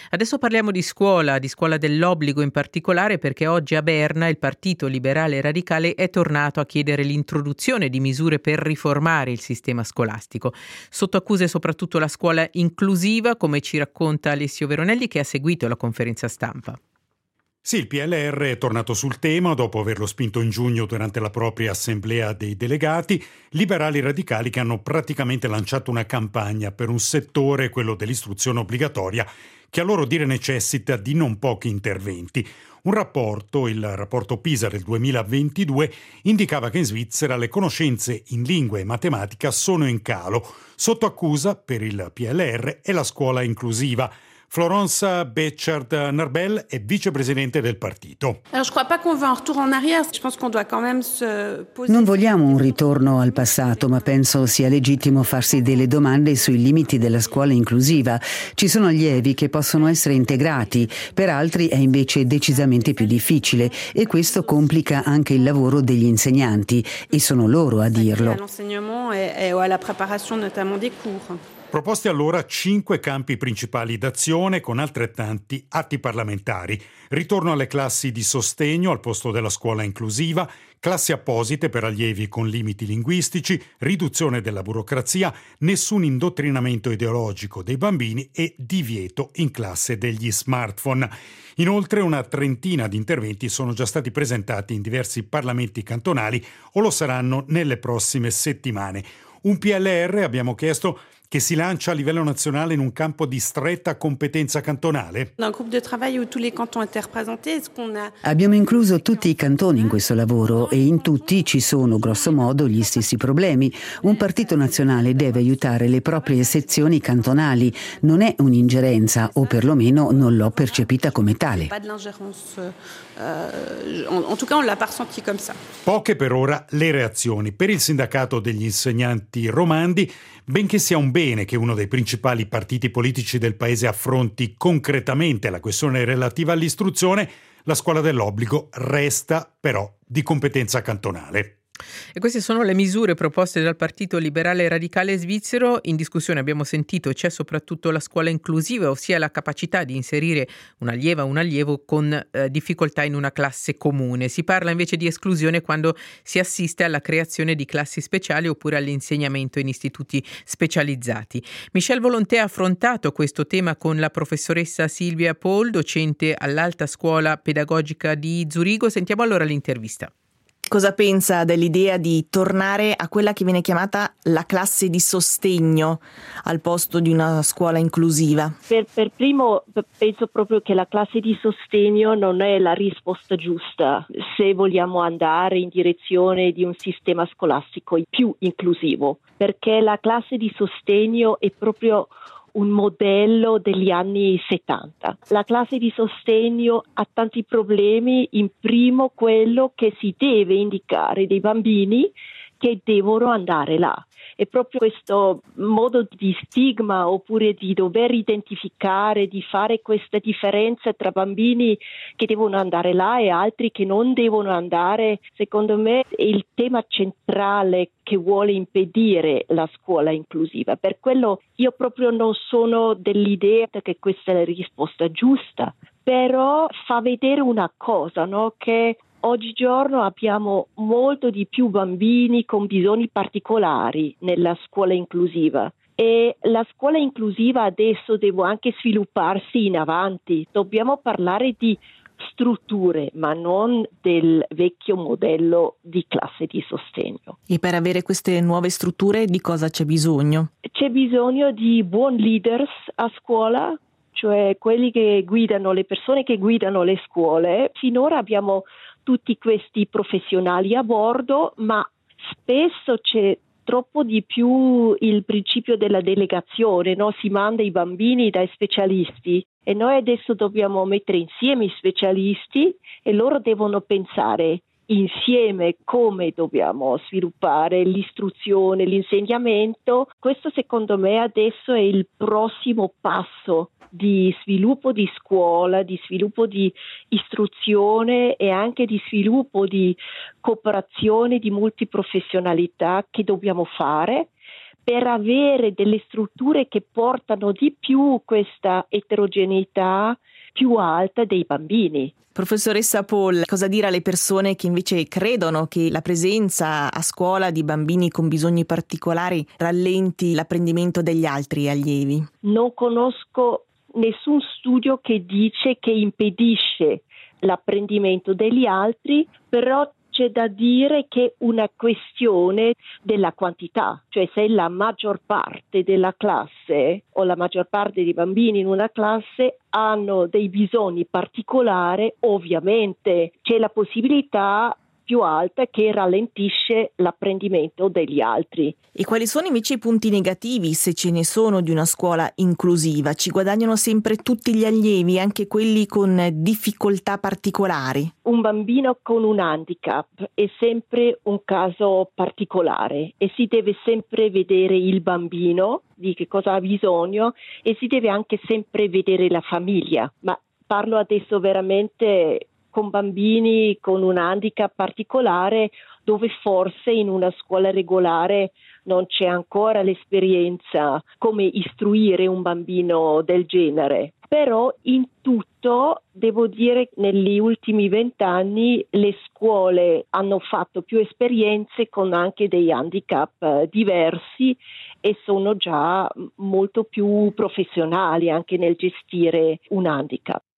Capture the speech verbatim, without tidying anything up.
Adesso parliamo di scuola, di scuola dell'obbligo in particolare, perché oggi a Berna il Partito Liberale Radicale è tornato a chiedere l'introduzione di misure per riformare il sistema scolastico. Sotto accuse soprattutto la scuola inclusiva, come ci racconta Alessio Veronelli, che ha seguito la conferenza stampa. Sì, il P L R è tornato sul tema dopo averlo spinto in giugno durante la propria assemblea dei delegati, liberali radicali che hanno praticamente lanciato una campagna per un settore, quello dell'istruzione obbligatoria, che a loro dire necessita di non pochi interventi. Un rapporto, il rapporto PISA del duemilaventidue, indicava che in Svizzera le conoscenze in lingua e matematica sono in calo. Sotto accusa per il P L R è la scuola inclusiva. Florence Béchard-Narbel è vicepresidente del partito. Non vogliamo un ritorno al passato, ma penso sia legittimo farsi delle domande sui limiti della scuola inclusiva. Ci sono allievi che possono essere integrati, per altri è invece decisamente più difficile e questo complica anche il lavoro degli insegnanti e sono loro a dirlo. Proposti allora cinque campi principali d'azione con altrettanti atti parlamentari. Ritorno alle classi di sostegno al posto della scuola inclusiva, classi apposite per allievi con limiti linguistici, riduzione della burocrazia, nessun indottrinamento ideologico dei bambini e divieto in classe degli smartphone. Inoltre una trentina di interventi sono già stati presentati in diversi parlamenti cantonali o lo saranno nelle prossime settimane. Un P L R, abbiamo chiesto, che si lancia a livello nazionale in un campo di stretta competenza cantonale? Abbiamo incluso tutti i cantoni in questo lavoro e in tutti ci sono grosso modo gli stessi problemi. Un partito nazionale deve aiutare le proprie sezioni cantonali, non è un'ingerenza o perlomeno non l'ho percepita come tale. Poche per ora le reazioni. Per il sindacato degli insegnanti romandi, benché sia un bene che uno dei principali partiti politici del paese affronti concretamente la questione relativa all'istruzione, la scuola dell'obbligo resta però di competenza cantonale. E queste sono le misure proposte dal Partito Liberale Radicale Svizzero. In discussione abbiamo sentito c'è soprattutto la scuola inclusiva, ossia la capacità di inserire un'allieva o un allievo con eh, difficoltà in una classe comune. Si parla invece di esclusione quando si assiste alla creazione di classi speciali oppure all'insegnamento in istituti specializzati. Michel Volonté ha affrontato questo tema con la professoressa Silvia Paul, docente all'Alta Scuola Pedagogica di Zurigo. Sentiamo allora l'intervista. Cosa pensa dell'idea di tornare a quella che viene chiamata la classe di sostegno al posto di una scuola inclusiva? Per, per primo penso proprio che la classe di sostegno non è la risposta giusta se vogliamo andare in direzione di un sistema scolastico più inclusivo, perché la classe di sostegno è proprio un modello degli anni settanta. La classe di sostegno ha tanti problemi, in primo quello che si deve indicare dei bambini che devono andare là. È proprio questo modo di stigma oppure di dover identificare, di fare questa differenza tra bambini che devono andare là e altri che non devono andare, secondo me è il tema centrale che vuole impedire la scuola inclusiva. Per quello io proprio non sono dell'idea che questa è la risposta giusta, però fa vedere una cosa, no? Che oggigiorno abbiamo molto di più bambini con bisogni particolari nella scuola inclusiva e la scuola inclusiva adesso deve anche svilupparsi in avanti. Dobbiamo parlare di strutture, ma non del vecchio modello di classe di sostegno. E per avere queste nuove strutture di cosa c'è bisogno? C'è bisogno di buoni leaders a scuola, cioè quelli che guidano, le persone che guidano le scuole. Finora abbiamo tutti questi professionali a bordo, ma spesso c'è troppo di più il principio della delegazione, no? Si manda i bambini dai specialisti e noi adesso dobbiamo mettere insieme i specialisti e loro devono pensare insieme come dobbiamo sviluppare l'istruzione, l'insegnamento. Questo secondo me adesso è il prossimo passo di sviluppo di scuola, di sviluppo di istruzione e anche di sviluppo di cooperazione di multiprofessionalità che dobbiamo fare per avere delle strutture che portano di più questa eterogeneità più alta dei bambini. Professoressa Paul, cosa dire alle persone che invece credono che la presenza a scuola di bambini con bisogni particolari rallenti l'apprendimento degli altri allievi? Non conosco nessun studio che dice che impedisce l'apprendimento degli altri, però c'è da dire che è una questione della quantità, cioè se la maggior parte della classe o la maggior parte dei bambini in una classe hanno dei bisogni particolari, ovviamente c'è la possibilità più alta che rallentisce l'apprendimento degli altri. E quali sono invece i punti negativi, se ce ne sono, di una scuola inclusiva? Ci guadagnano sempre tutti gli allievi, anche quelli con difficoltà particolari? Un bambino con un handicap è sempre un caso particolare e si deve sempre vedere il bambino, di che cosa ha bisogno, e si deve anche sempre vedere la famiglia. Ma parlo adesso veramente con bambini con un handicap particolare, dove forse in una scuola regolare non c'è ancora l'esperienza come istruire un bambino del genere. Però in tutto devo dire che negli ultimi vent'anni le scuole hanno fatto più esperienze con anche dei handicap diversi e sono già molto più professionali anche nel gestire un handicap.